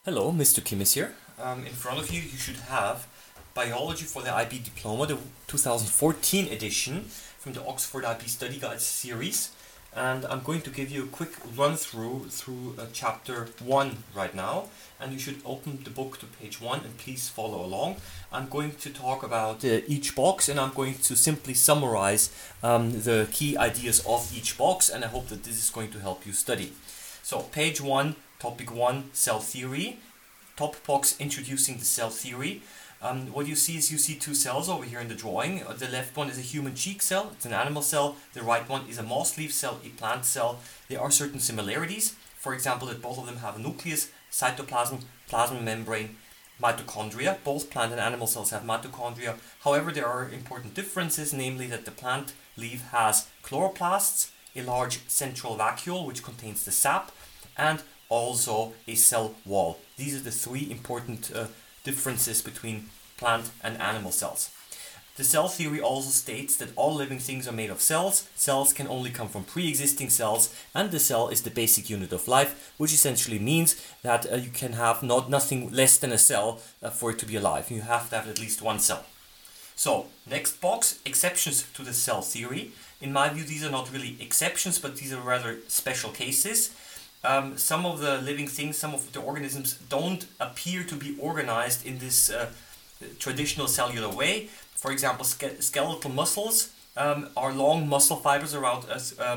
Hello, Mr. Kim is here. In front of you, you should have Biology for the IB Diploma, the 2014 edition from the Oxford IB Study Guides series. And I'm going to give you a quick run through chapter 1 right now. And you should open the book to page 1 and please follow along. I'm going to talk about each box, and I'm going to simply summarize the key ideas of each box, and I hope that this is going to help you study. So page 1, topic 1, cell theory. Top box introducing the cell theory. What you see is you see two cells over here in the drawing. The left one is a human cheek cell, it's an animal cell. The right one is a moss leaf cell, a plant cell. There are certain similarities. For example, that both of them have a nucleus, cytoplasm, plasma membrane, mitochondria. Both plant and animal cells have mitochondria. However, there are important differences, namely that the plant leaf has chloroplasts, a large central vacuole which contains the sap, and also a cell wall. These are the three important differences between plant and animal cells. The cell theory also states that all living things are made of cells. Cells can only come from pre-existing cells, and the cell is the basic unit of life, which essentially means that you can have nothing less than a cell for it to be alive. You have to have at least one cell. So, next box, exceptions to the cell theory. In my view, these are not really exceptions, but these are rather special cases. Some of the living things, some of the organisms don't appear to be organized in this traditional cellular way. For example, skeletal muscles are long muscle fibers around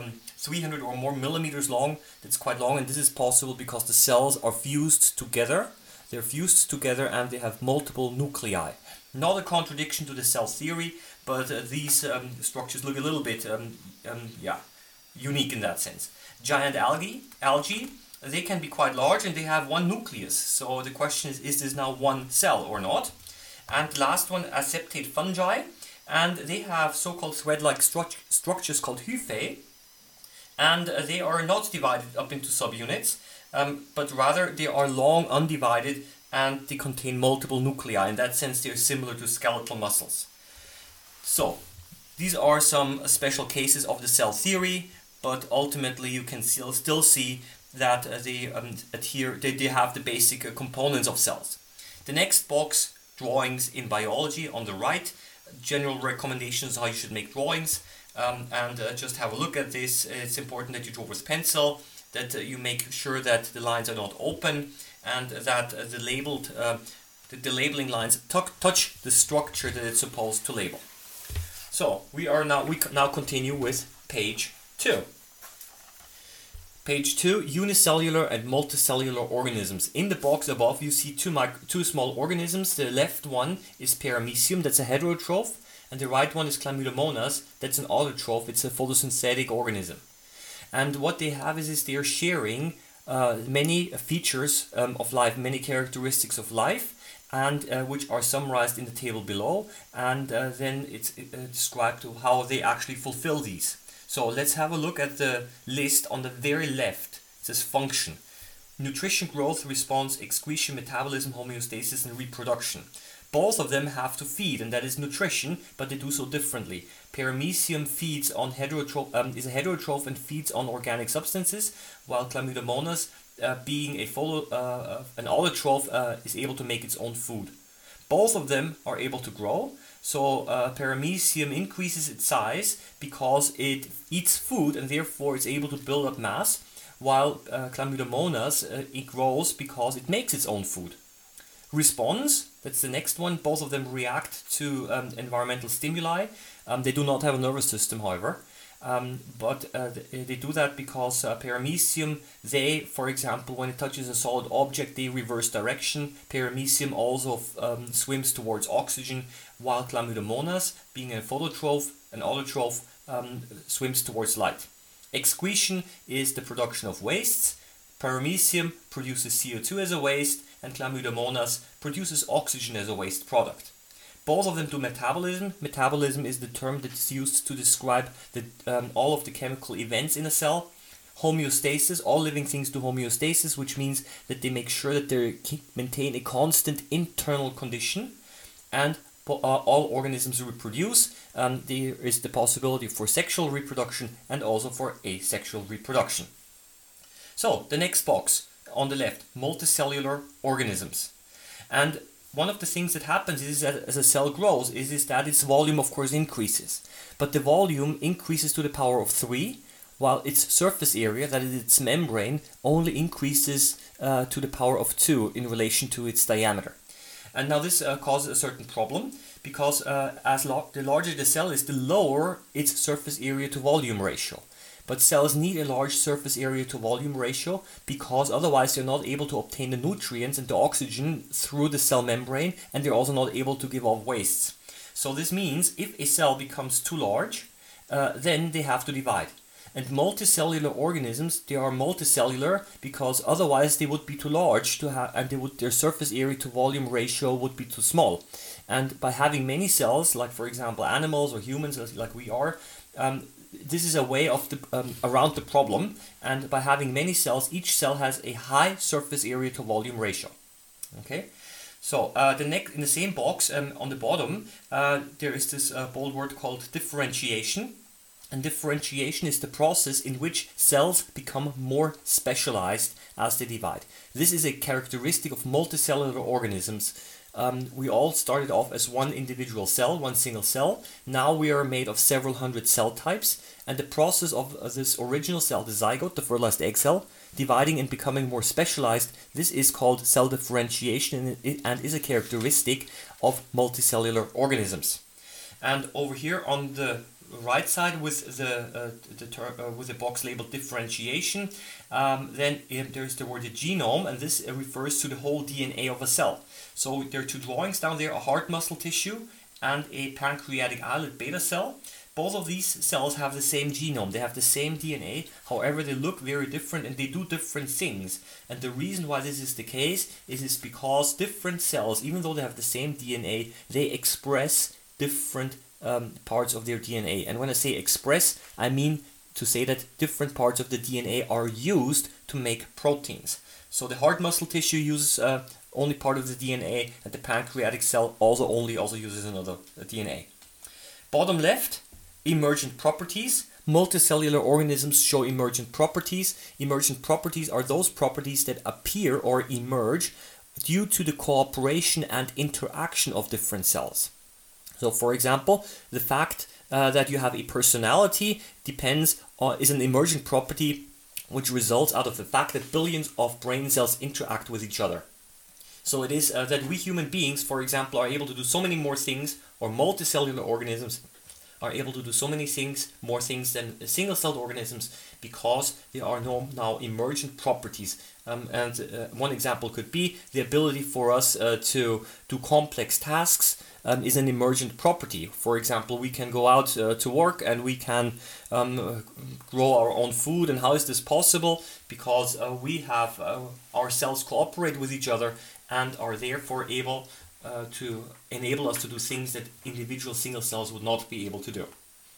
300 or more millimeters long. That's quite long, and this is possible because the cells are fused together. They're fused together and they have multiple nuclei. Not a contradiction to the cell theory, but these structures look a little bit unique in that sense. Giant algae, they can be quite large and they have one nucleus. So the question is this now one cell or not? And the last one, aseptate fungi, and they have so-called thread-like structures called hyphae, and they are not divided up into subunits, but rather they are long undivided and they contain multiple nuclei. In that sense, they are similar to skeletal muscles. So these are some special cases of the cell theory, but ultimately you can still see that they have the basic components of cells. The next box, drawings in biology on the right, general recommendations how you should make drawings, and just have a look at this. It's important that you draw with pencil, that you make sure that the lines are not open, and that the labeling lines touch the structure that it's supposed to label. So we now continue with page 2. Page 2, unicellular and multicellular organisms. In the box above you see two small organisms. The left one is Paramecium, that's a heterotroph, and the right one is Chlamydomonas, that's an autotroph, it's a photosynthetic organism. And what they have is they are sharing many features of life, many characteristics of life, and which are summarized in the table below, and then it's described to how they actually fulfill these. So let's have a look at the list on the very left. It says function. Nutrition, growth, response, excretion, metabolism, homeostasis, and reproduction. Both of them have to feed, and that is nutrition, but they do so differently. Paramecium feeds on is a heterotroph and feeds on organic substances, while Chlamydomonas, being an autotroph, is able to make its own food. Both of them are able to grow. So Paramecium increases its size because it eats food and therefore it's able to build up mass, while Chlamydomonas it grows because it makes its own food. Response, that's the next one. Both of them react to environmental stimuli. They do not have a nervous system, however. But they do that because Paramecium, for example, when it touches a solid object, they reverse direction. Paramecium also swims towards oxygen, while Chlamydomonas, being a phototroph, an autotroph, swims towards light. Excretion is the production of wastes. Paramecium produces CO2 as a waste, and Chlamydomonas produces oxygen as a waste product. Both of them do metabolism. Metabolism is the term that's used to describe all of the chemical events in a cell. Homeostasis, all living things do homeostasis, which means that they make sure that they maintain a constant internal condition. And all organisms reproduce. There is the possibility for sexual reproduction and also for asexual reproduction. So, the next box, on the left, multicellular organisms. And one of the things that happens is that as a cell grows is that its volume of course increases. But the volume increases to the power of 3, while its surface area, that is its membrane, only increases to the power of 2 in relation to its diameter. And now this causes a certain problem, because the larger the cell is, the lower its surface area to volume ratio. But cells need a large surface area to volume ratio because otherwise they're not able to obtain the nutrients and the oxygen through the cell membrane, and they're also not able to give off wastes. So this means if a cell becomes too large, then they have to divide. And multicellular organisms, they are multicellular because otherwise they would be too large to have, and their surface area to volume ratio would be too small. And by having many cells, like for example animals or humans like we are, this is a way of around the problem, and by having many cells, each cell has a high surface area to volume ratio. Okay, so in the same box on the bottom, there is this bold word called differentiation, and differentiation is the process in which cells become more specialized as they divide. This is a characteristic of multicellular organisms. We all started off as one individual cell, one single cell. Now we are made of several hundred cell types, and the process of this original cell, the zygote, the fertilized egg cell, dividing and becoming more specialized, this is called cell differentiation and is a characteristic of multicellular organisms. And over here on the right side with the box labeled differentiation, then there's the word genome, and this refers to the whole DNA of a cell. So there are two drawings down there, a heart muscle tissue and a pancreatic islet beta cell. Both of these cells have the same genome, they have the same DNA, however they look very different and they do different things. And the reason why this is the case is because different cells, even though they have the same DNA, they express different parts of their DNA. And when I say express, I mean to say that different parts of the DNA are used to make proteins. So the heart muscle tissue uses only part of the DNA, and the pancreatic cell also uses another DNA. Bottom left, emergent properties. Multicellular organisms show emergent properties. Emergent properties are those properties that appear or emerge due to the cooperation and interaction of different cells. So for example, the fact that you have a personality is an emergent property which results out of the fact that billions of brain cells interact with each other. So it is that we human beings, for example, are able to do so many more things, or multicellular organisms are able to do so many things, more things than single-celled organisms, because there are now emergent properties. One example could be the ability for us to do complex tasks is an emergent property. For example, we can go out to work and we can grow our own food. And how is this possible? Because we have our cells cooperate with each other and are therefore able to enable us to do things that individual single cells would not be able to do.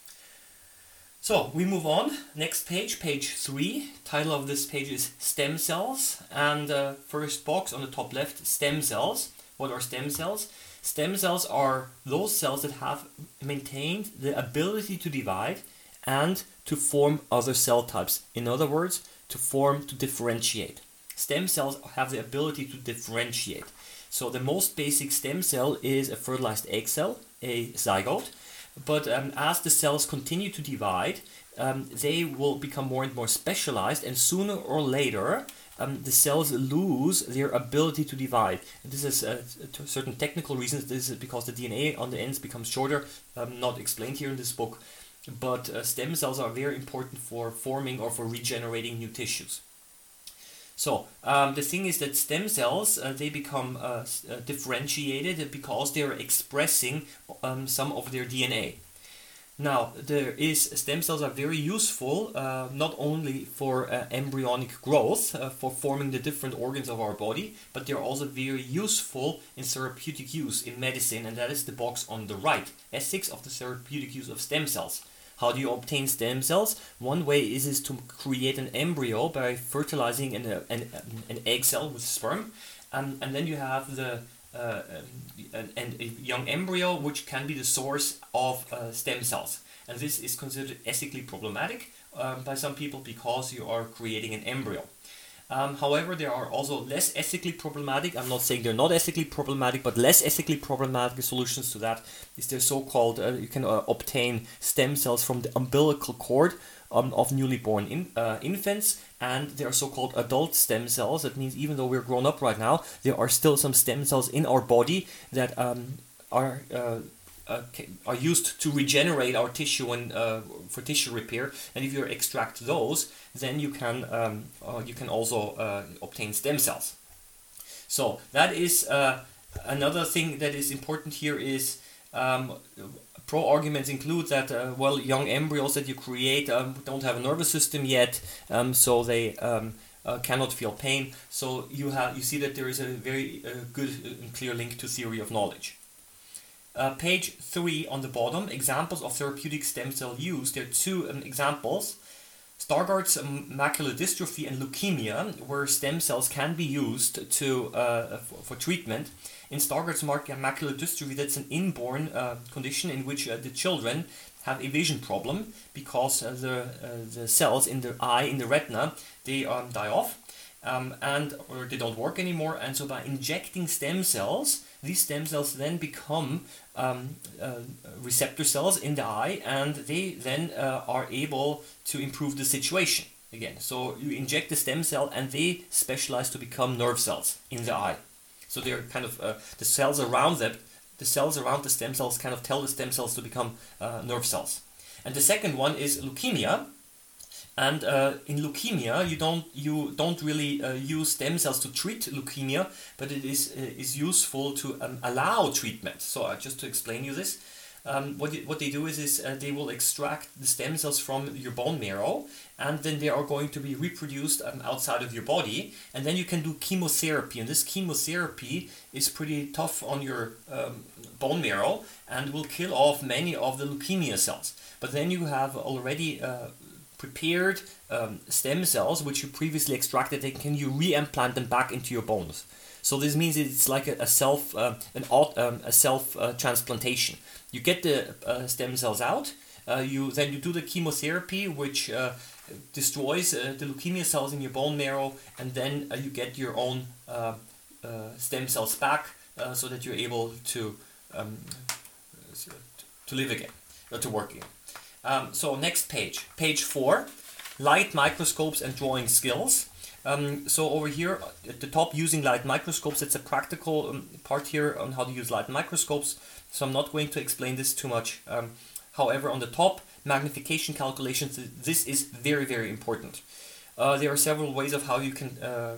So we move on. Next page, page 3. Title of this page is Stem Cells. And first box on the top left, stem cells. What are stem cells? Stem cells are those cells that have maintained the ability to divide and to form other cell types. In other words, to differentiate. Stem cells have the ability to differentiate. So the most basic stem cell is a fertilized egg cell, a zygote. But as the cells continue to divide, they will become more and more specialized, and sooner or later the cells lose their ability to divide. And this is certain technical reasons. This is because the DNA on the ends becomes shorter, not explained here in this book. But stem cells are very important for forming or for regenerating new tissues. So the thing is that stem cells, they become differentiated because they are expressing some of their DNA. Now, stem cells are very useful not only for embryonic growth, for forming the different organs of our body, but they're also very useful in therapeutic use in medicine, and that is the box on the right, ethics of the therapeutic use of stem cells. How do you obtain stem cells? One way is to create an embryo by fertilizing an egg cell with sperm, and then you have a young embryo which can be the source of stem cells. And this is considered ethically problematic by some people because you are creating an embryo. However, there are also less ethically problematic, I'm not saying they're not ethically problematic, but less ethically problematic solutions to that is their so-called, you can obtain stem cells from the umbilical cord of newly born infants, and there are so-called adult stem cells. That means even though we're grown up right now, there are still some stem cells in our body that are used to regenerate our tissue and for tissue repair. And if you extract those, then you can also obtain stem cells. So that is another thing that is important here is pro arguments include that young embryos that you create don't have a nervous system yet, so they cannot feel pain. So you see that there is a very good and clear link to theory of knowledge. Page 3 on the bottom, examples of therapeutic stem cell use. There are two examples. Stargardt's macular dystrophy and leukemia, where stem cells can be used for treatment. In Stargardt's macular dystrophy, that's an inborn condition in which the children have a vision problem because the cells in the eye, in the retina, they die off or they don't work anymore. And so by injecting stem cells, these stem cells then become receptor cells in the eye, and they then are able to improve the situation again. So you inject the stem cell and they specialize to become nerve cells in the eye. So they're kind of the cells around them, the cells around the stem cells kind of tell the stem cells to become nerve cells. And the second one is leukemia. And in leukemia, you don't really use stem cells to treat leukemia, but it is useful to allow treatment. So just to explain you this, what they do is they will extract the stem cells from your bone marrow, and then they are going to be reproduced outside of your body, and then you can do chemotherapy. And this chemotherapy is pretty tough on your bone marrow and will kill off many of the leukemia cells. But then you have already prepared stem cells which you previously extracted, and can you re-implant them back into your bones. So this means it's like a self transplantation. You get the stem cells out, you do the chemotherapy which destroys the leukemia cells in your bone marrow, and then you get your own stem cells back so that you're able to live again, to work again. So next page, page 4, light microscopes and drawing skills. So over here at the top, using light microscopes, it's a practical part here on how to use light microscopes. So I'm not going to explain this too much. However, on the top, magnification calculations, this is very, very important. There are several ways of how you can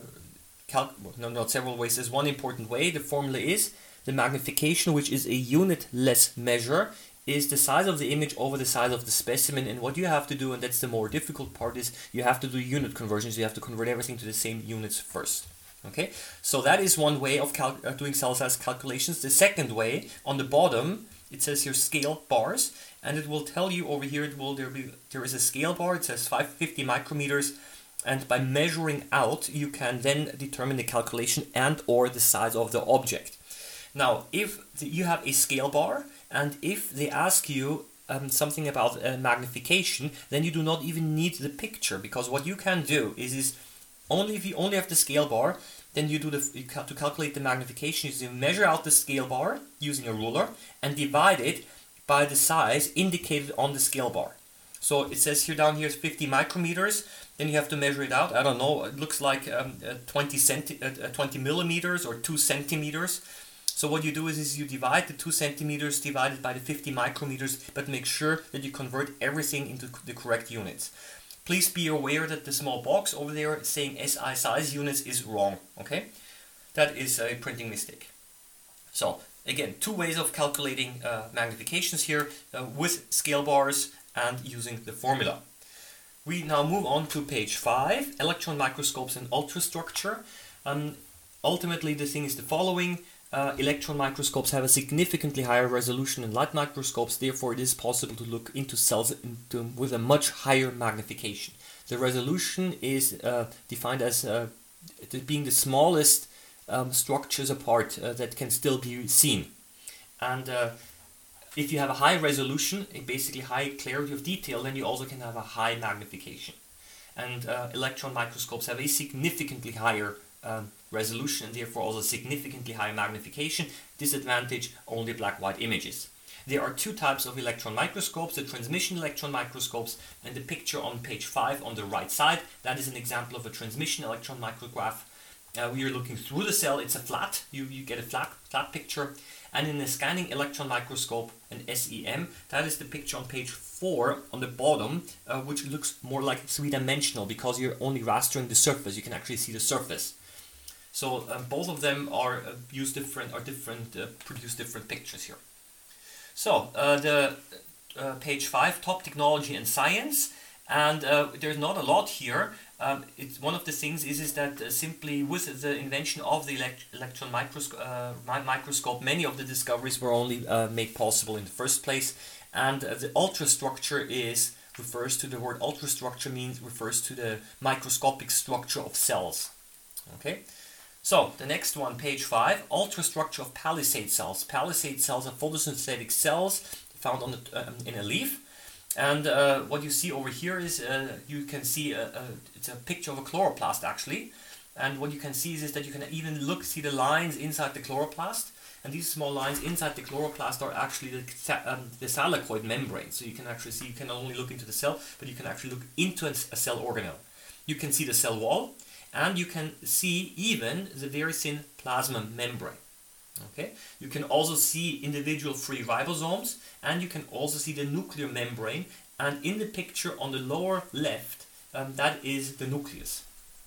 not several ways. There's one important way. The formula is the magnification, which is a unitless measure, is the size of the image over the size of the specimen. And what you have to do, and that's the more difficult part, is you have to do unit conversions. You have to convert everything to the same units first. Okay, so that is one way of doing cell size calculations. The second way, on the bottom, it says here scale bars, and it will tell you over here, there is a scale bar. It says 550 micrometers, and by measuring out, you can then determine the calculation and or the size of the object. Now, if you have a scale bar, and if they ask you something about magnification, then you do not even need the picture, because what you can do is if you only have the scale bar, then you to calculate the magnification, you measure out the scale bar using a ruler and divide it by the size indicated on the scale bar. So it says here down here is 50 micrometers. Then you have to measure it out. I don't know. It looks like 20 millimeters or 2 centimeters. So what you do is you divide the 2 centimeters divided by the 50 micrometers, but make sure that you convert everything into the correct units. Please be aware that the small box over there saying SI size units is wrong, okay? That is a printing mistake. So again, two ways of calculating magnifications here with scale bars and using the formula. We now move on to page 5, electron microscopes and ultrastructure. Ultimately, the thing is the following. Electron microscopes have a significantly higher resolution than light microscopes, therefore it is possible to look into cells with a much higher magnification. The resolution is defined as being the smallest structures apart that can still be seen. And if you have a high resolution, basically high clarity of detail, then you also can have a high magnification. and electron microscopes have a significantly higher resolution and therefore also significantly higher magnification. Disadvantage, only black-white images. There are two types of electron microscopes, the transmission electron microscopes and the picture on page 5 on the right side. That is an example of a transmission electron micrograph. We are looking through the cell, it's a flat, you get a flat picture. And in a scanning electron microscope, an SEM, that is the picture on page 4 on the bottom, which looks more like three-dimensional because you're only rastering the surface, you can actually see the surface. So both of them are produce different pictures here. So the page 5, top technology and science, and there's not a lot here. It's one of the things is that simply with the invention of the electron microscope, many of the discoveries were only made possible in the first place, and the ultrastructure refers to the word ultrastructure refers to the microscopic structure of cells. Okay. So, the next one, page 5, ultrastructure of palisade cells. Palisade cells are photosynthetic cells found on in a leaf. And what you see over here is, you can see, it's a picture of a chloroplast actually. And what you can see is that you can even see the lines inside the chloroplast. And these small lines inside the chloroplast are actually the thylakoid membrane. So you can actually see, you can not only look into the cell, but you can actually look into a cell organelle. You can see the cell wall. And you can see even the very thin plasma membrane. Okay? You can also see individual free ribosomes, and you can also see the nuclear membrane. And in the picture on the lower left, that is the nucleus.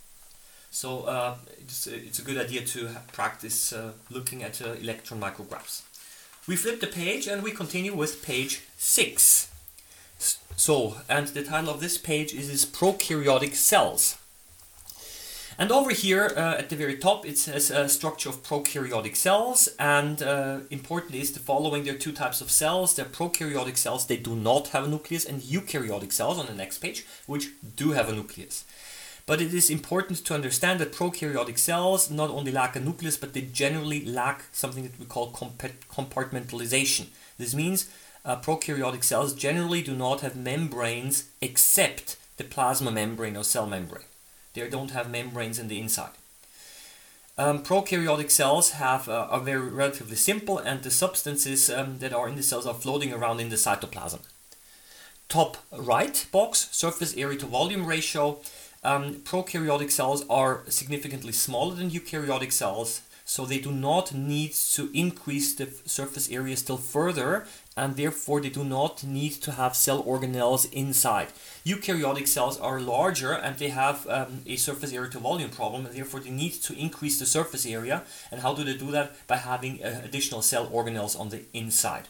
So it's a good idea to practice looking at electron micrographs. We flip the page and we continue with page 6. So, and the title of this page is Prokaryotic Cells. And over here at the very top it says structure of prokaryotic cells, and important is the following. There are two types of cells. There are prokaryotic cells, they do not have a nucleus, and eukaryotic cells on the next page, which do have a nucleus. But it is important to understand that prokaryotic cells not only lack a nucleus, but they generally lack something that we call compartmentalization. This means prokaryotic cells generally do not have membranes except the plasma membrane or cell membrane. They don't have membranes in the inside. Prokaryotic cells are very relatively simple, and the substances that are in the cells are floating around in the cytoplasm. Top right box, surface area to volume ratio. Prokaryotic cells are significantly smaller than eukaryotic cells, so they do not need to increase the surface area still further, and therefore they do not need to have cell organelles inside. Eukaryotic cells are larger and they have a surface area to volume problem, and therefore they need to increase the surface area. And how do they do that? By having additional cell organelles on the inside.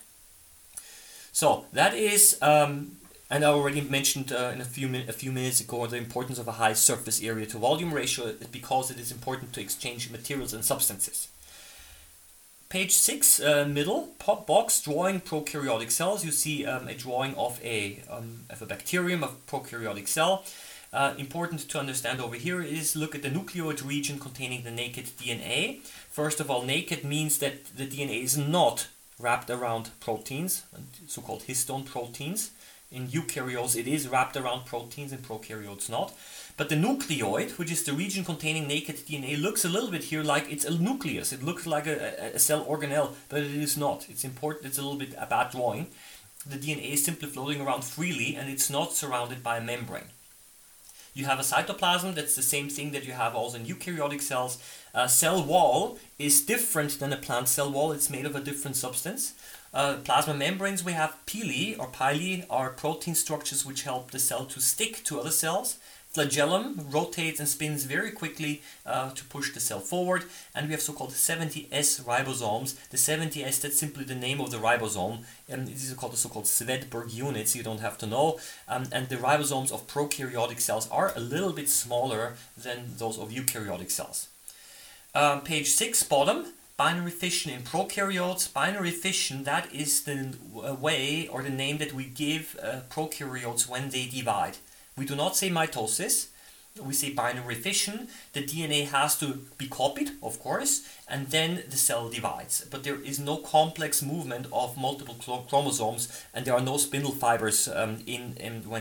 So that is, and I already mentioned in a few minutes ago the importance of a high surface area to volume ratio, because it is important to exchange materials and substances. Page 6, middle box, drawing prokaryotic cells. You see a drawing of a bacterium, of prokaryotic cell. Important to understand over here is look at the nucleoid region containing the naked DNA. First of all, naked means that the DNA is not wrapped around proteins, so-called histone proteins. In eukaryotes it is wrapped around proteins, in prokaryotes not. But the nucleoid, which is the region containing naked DNA, looks a little bit here like it's a nucleus. It looks like a cell organelle, but it is not. It's important. It's a little bit a bad drawing. The DNA is simply floating around freely, and it's not surrounded by a membrane. You have a cytoplasm. That's the same thing that you have also in eukaryotic cells. Cell wall is different than a plant cell wall. It's made of a different substance. Plasma membranes, we have pili or pili, are protein structures which help the cell to stick to other cells. Flagellum rotates and spins very quickly to push the cell forward, and we have so-called 70S ribosomes. The 70S, that's simply the name of the ribosome, and these are called the so-called Svedberg units, you don't have to know, and the ribosomes of prokaryotic cells are a little bit smaller than those of eukaryotic cells. Page 6, bottom. Binary fission in prokaryotes. Binary fission, that is the way or the name that we give prokaryotes when they divide. We do not say mitosis, we say binary fission. The DNA has to be copied, of course, and then the cell divides. But there is no complex movement of multiple chromosomes, and there are no spindle fibers when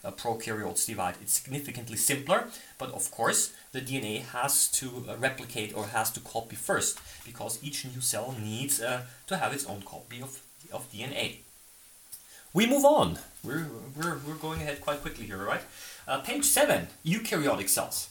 prokaryotes divide. It's significantly simpler, but of course the DNA has to replicate or has to copy first, because each new cell needs to have its own copy of DNA. We move on. We're going ahead quite quickly here, right? Page 7, eukaryotic cells.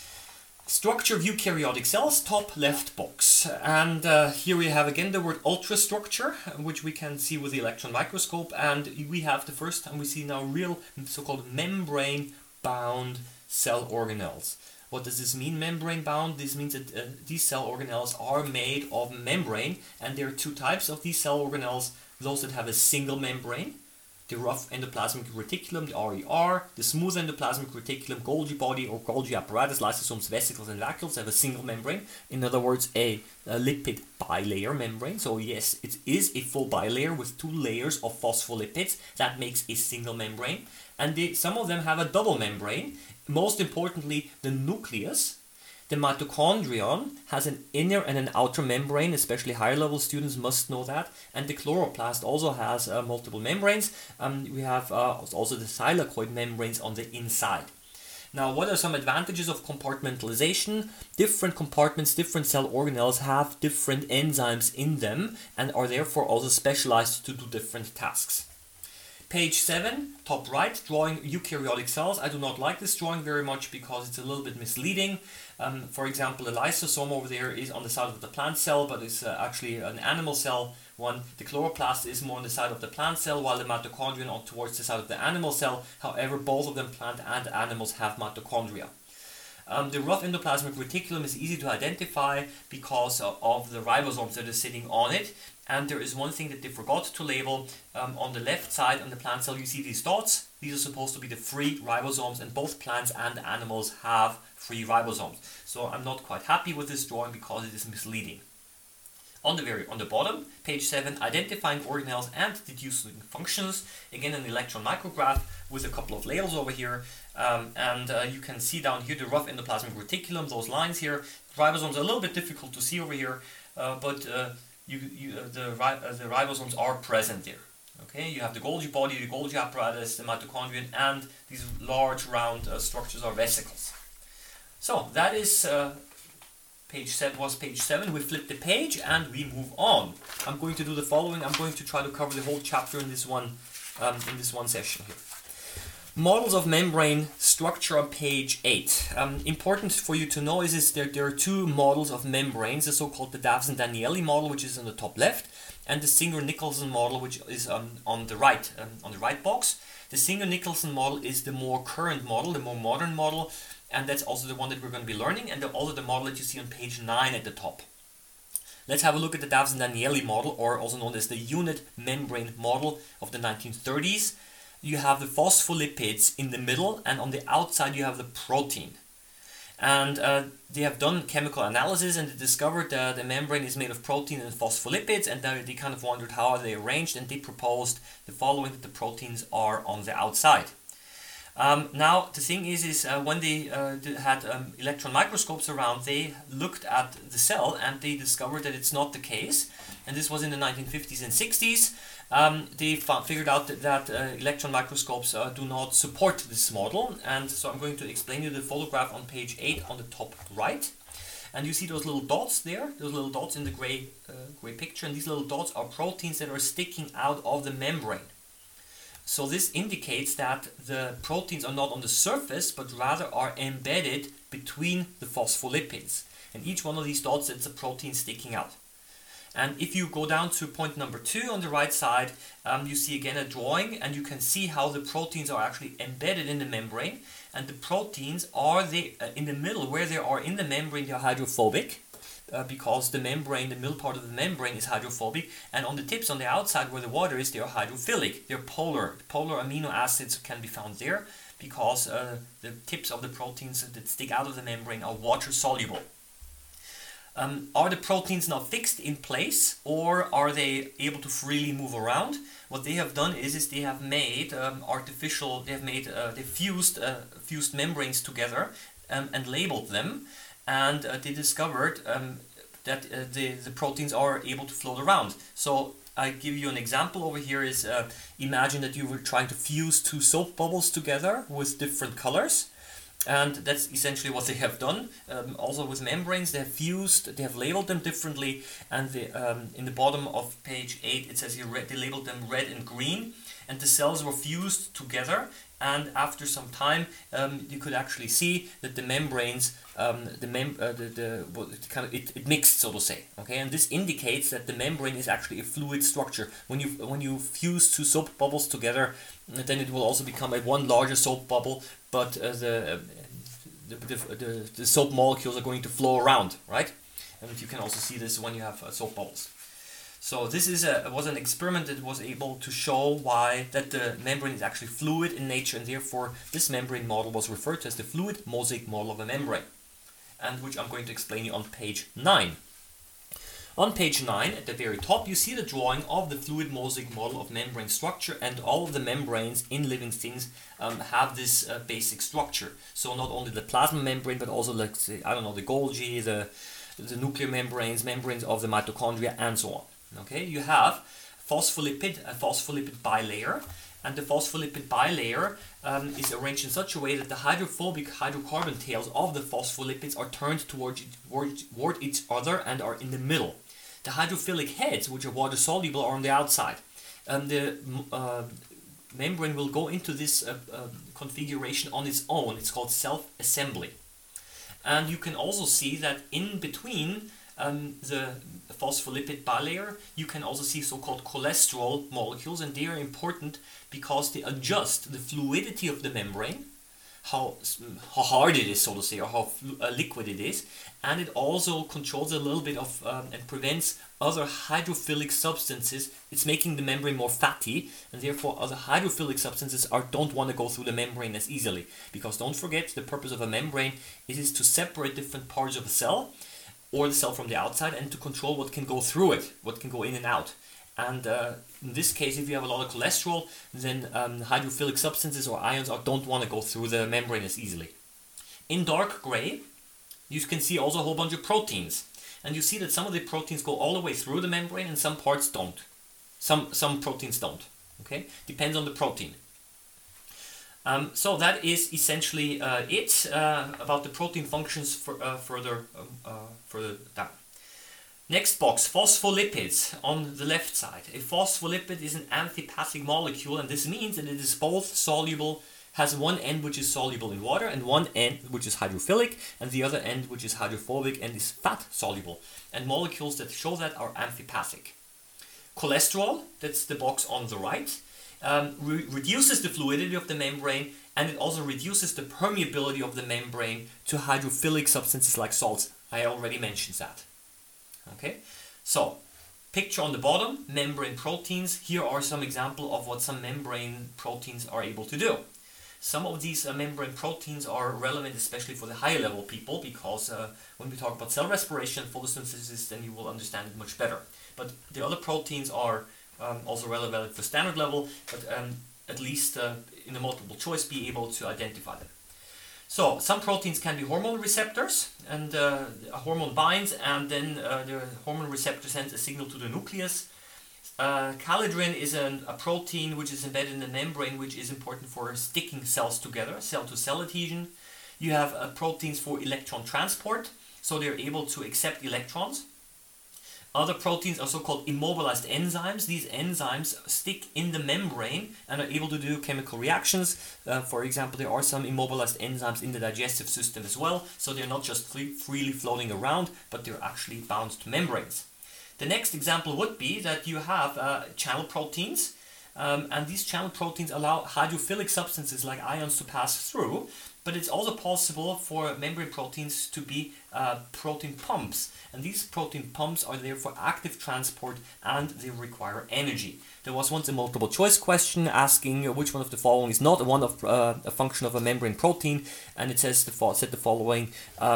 Structure of eukaryotic cells, top left box. And here we have again the word ultrastructure, which we can see with the electron microscope. And we have the first time we see now real so-called membrane-bound cell organelles. What does this mean, membrane bound? This means that these cell organelles are made of membrane, and there are two types of these cell organelles. Those that have a single membrane, the rough endoplasmic reticulum, the RER, the smooth endoplasmic reticulum, Golgi body or Golgi apparatus, lysosomes, vesicles and vacuoles have a single membrane. In other words, a lipid bilayer membrane. So yes, it is a full bilayer with two layers of phospholipids. That makes a single membrane. And some of them have a double membrane. Most importantly, the nucleus. The mitochondrion has an inner and an outer membrane, especially higher level students must know that. And the chloroplast also has multiple membranes. We have also the thylakoid membranes on the inside. Now, what are some advantages of compartmentalization? Different compartments, different cell organelles have different enzymes in them and are therefore also specialized to do different tasks. Page 7, top right, drawing eukaryotic cells. I do not like this drawing very much because it's a little bit misleading. For example, the lysosome over there is on the side of the plant cell, but it's actually an animal cell one. The chloroplast is more on the side of the plant cell, while the mitochondrion on towards the side of the animal cell. However, both of them, plant and animals, have mitochondria. The rough endoplasmic reticulum is easy to identify because of the ribosomes that are sitting on it. And there is one thing that they forgot to label. On the left side on the plant cell you see these dots. These are supposed to be the free ribosomes, and both plants and animals have free ribosomes. So I'm not quite happy with this drawing because it is misleading. On the bottom, page 7, identifying organelles and deducing functions. Again, an electron micrograph with a couple of labels over here. You can see down here the rough endoplasmic reticulum, those lines here. Ribosomes are a little bit difficult to see over here, but the ribosomes are present there. Okay, you have the Golgi body, the Golgi apparatus, the mitochondrion, and these large round structures are vesicles. So that is page 7. We flip the page and we move on. I'm going to do the following. I'm going to try to cover the whole chapter in this one session here. Models of membrane structure on page 8. Important for you to know is there are two models of membranes, the so-called the Davzin-Danieli model, which is on the top left, and the Singer-Nicolson model, which is on the right box. The Singer-Nicolson model is the more current model, the more modern model, and that's also the one that we're going to be learning, and also the model that you see on page 9 at the top. Let's have a look at the Davzin-Danieli model, or also known as the unit membrane model of the 1930s. You have the phospholipids in the middle, and on the outside you have the protein. And they have done chemical analysis, and they discovered that the membrane is made of protein and phospholipids, and they kind of wondered how are they arranged, and they proposed the following, that the proteins are on the outside. Now the thing is when they had electron microscopes around, they looked at the cell and they discovered that it's not the case, and this was in the 1950s and 60s. They figured out that electron microscopes do not support this model, and so I'm going to explain you the photograph on page 8 on the top right. And you see those little dots there, those little dots in the gray picture, and these little dots are proteins that are sticking out of the membrane. So this indicates that the proteins are not on the surface, but rather are embedded between the phospholipids. And each one of these dots is a protein sticking out. And if you go down to point number 2 on the right side, you see again a drawing, and you can see how the proteins are actually embedded in the membrane. And the proteins are in the middle, where they are in the membrane, they are hydrophobic, because the membrane, the middle part of the membrane is hydrophobic, and on the tips on the outside where the water is, they are hydrophilic. They're polar. Polar amino acids can be found there because the tips of the proteins that stick out of the membrane are water soluble. Are the proteins now fixed in place, or are they able to freely move around? What they have done is they have made they fused membranes together and labeled them, and they discovered that the proteins are able to float around. So I give you an example over here is imagine that you were trying to fuse two soap bubbles together with different colors. And that's essentially what they have done. Also with membranes, they have fused, they have labeled them differently, and in the bottom of page 8 it says here they labeled them red and green, and the cells were fused together, and after some time you could actually see that the membranes, it mixed, so to say. Okay, and this indicates that the membrane is actually a fluid structure. When you fuse two soap bubbles together, then it will also become a one larger soap bubble, but the soap molecules are going to flow around, right? And you can also see this when you have soap bubbles. So this was an experiment that was able to show why that the membrane is actually fluid in nature, and therefore this membrane model was referred to as the fluid mosaic model of a membrane, and which I'm going to explain you on page 9. On page 9, at the very top, you see the drawing of the fluid mosaic model of membrane structure, and all of the membranes in living things have this basic structure. So not only the plasma membrane, but also, let's say, I don't know, the Golgi, the nuclear membranes, membranes of the mitochondria, and so on. Okay, you have a phospholipid bilayer, and the phospholipid bilayer is arranged in such a way that the hydrophobic hydrocarbon tails of the phospholipids are turned toward each other and are in the middle. The hydrophilic heads, which are water soluble, are on the outside. The membrane will go into this configuration on its own. It's called self-assembly. And you can also see that in between the phospholipid bilayer, you can also see so-called cholesterol molecules, and they are important because they adjust the fluidity of the membrane, how hard it is, so to say, or how liquid it is, and it also controls a little bit of and prevents other hydrophilic substances. It's making the membrane more fatty, and therefore other hydrophilic substances don't want to go through the membrane as easily. Because don't forget, the purpose of a membrane is to separate different parts of a cell, or the cell from the outside, and to control what can go through it, what can go in and out. And in this case, if you have a lot of cholesterol, then hydrophilic substances or ions don't want to go through the membrane as easily. In dark gray, you can see also a whole bunch of proteins. And you see that some of the proteins go all the way through the membrane and some parts don't. Some proteins don't. Okay, depends on the protein. So that is essentially it about the protein functions further down. Next box, phospholipids on the left side. A phospholipid is an amphipathic molecule, and this means that it is both soluble, has one end which is soluble in water and one end which is hydrophilic, and the other end which is hydrophobic and is fat soluble. And molecules that show that are amphipathic. Cholesterol, that's the box on the right, reduces the fluidity of the membrane, and it also reduces the permeability of the membrane to hydrophilic substances like salts. I already mentioned that. Okay, so picture on the bottom, membrane proteins. Here are some examples of what some membrane proteins are able to do. Some of these membrane proteins are relevant especially for the higher level people, because when we talk about cell respiration and photosynthesis, then you will understand it much better. But the other proteins are also relevant for standard level, but at least in the multiple choice be able to identify them. So some proteins can be hormone receptors, and a hormone binds, and then the hormone receptor sends a signal to the nucleus. Calidrin is a protein which is embedded in the membrane, which is important for sticking cells together, cell-to-cell adhesion. You have proteins for electron transport, so they're able to accept electrons. Other proteins are so-called immobilized enzymes. These enzymes stick in the membrane and are able to do chemical reactions. For example, there are some immobilized enzymes in the digestive system as well, so they're not just freely floating around, but they're actually bound to membranes. The next example would be that you have channel proteins, and these channel proteins allow hydrophilic substances like ions to pass through, but it's also possible for membrane proteins to be protein pumps, and these protein pumps are there for active transport and they require energy. There was once a multiple choice question asking which one of the following is not one of a function of a membrane protein, and it said the following: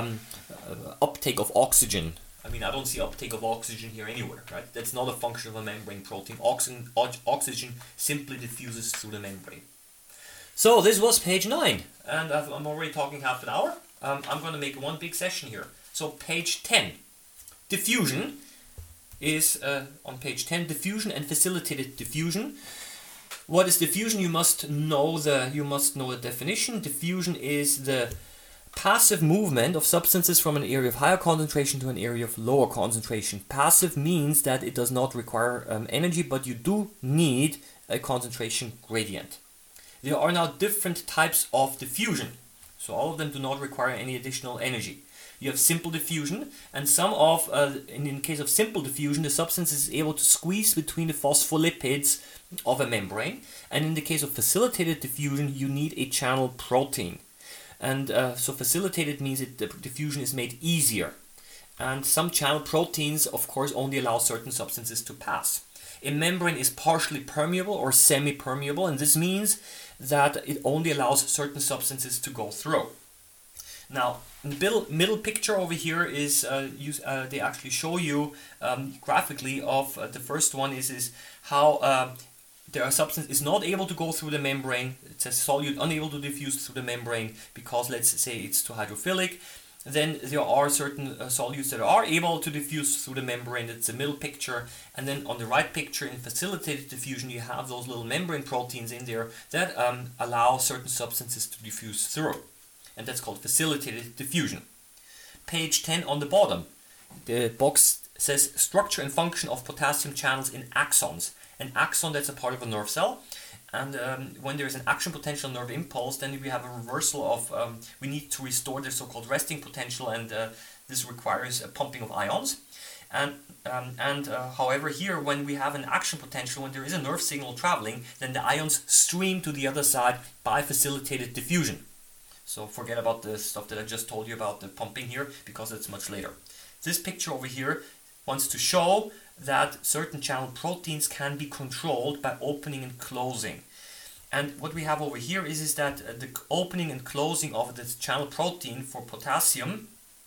uptake of oxygen. I mean, I don't see uptake of oxygen here anywhere, right? That's not a function of a membrane protein. Oxygen simply diffuses through the membrane. So this was page 9, and I'm already talking half an hour. I'm going to make one big session here. So page 10, diffusion. is on page 10, diffusion and facilitated diffusion. What is diffusion? You must know the definition. Diffusion is the passive movement of substances from an area of higher concentration to an area of lower concentration. Passive means that it does not require energy, but you do need a concentration gradient. There are now different types of diffusion, so all of them do not require any additional energy. You have simple diffusion, and in the case of simple diffusion, the substance is able to squeeze between the phospholipids of a membrane, and in the case of facilitated diffusion, you need a channel protein. And so facilitated means that the diffusion is made easier. And some channel proteins, of course, only allow certain substances to pass. A membrane is partially permeable or semi-permeable, and this means that it only allows certain substances to go through. Now, in the middle picture over here is they actually show you graphically of the first one is how the substance is not able to go through the membrane. It says solute unable to diffuse through the membrane because, let's say, it's too hydrophilic. Then there are certain solutes that are able to diffuse through the membrane. That's the middle picture. And then on the right picture, in facilitated diffusion, you have those little membrane proteins in there that allow certain substances to diffuse through. And that's called facilitated diffusion. Page 10 on the bottom. The box says structure and function of potassium channels in axons. An axon, that's a part of a nerve cell. And when there is an action potential nerve impulse, then we have a reversal of, we need to restore the so-called resting potential, and this requires a pumping of ions. And however, here, when we have an action potential, when there is a nerve signal traveling, then the ions stream to the other side by facilitated diffusion. So forget about the stuff that I just told you about the pumping here, because it's much later. This picture over here wants to show that certain channel proteins can be controlled by opening and closing. And what we have over here is that the opening and closing of the channel protein for potassium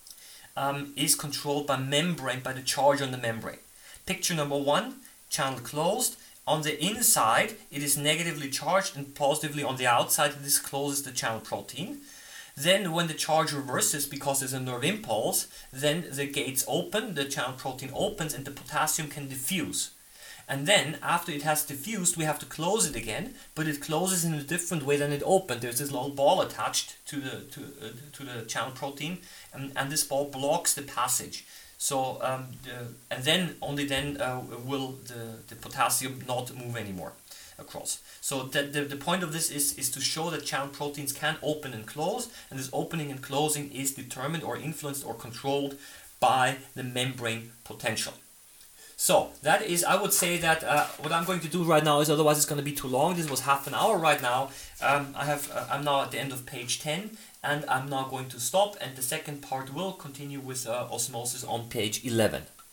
is controlled by the charge on the membrane. Picture number 1, channel closed. On the inside, it is negatively charged, and positively on the outside, this closes the channel protein. Then when the charge reverses because there's a nerve impulse, then the gates open, the channel protein opens, and the potassium can diffuse. And then after it has diffused, we have to close it again, but it closes in a different way than it opened. There's this little ball attached to the channel protein, and this ball blocks the passage. So and then only then will the potassium not move anymore across. So the point of this is to show that channel proteins can open and close, and this opening and closing is determined or influenced or controlled by the membrane potential. So that is, I would say that what I'm going to do right now is, otherwise it's going to be too long. This was half an hour right now. I'm now at the end of page 10, and I'm now going to stop, and the second part will continue with osmosis on page 11.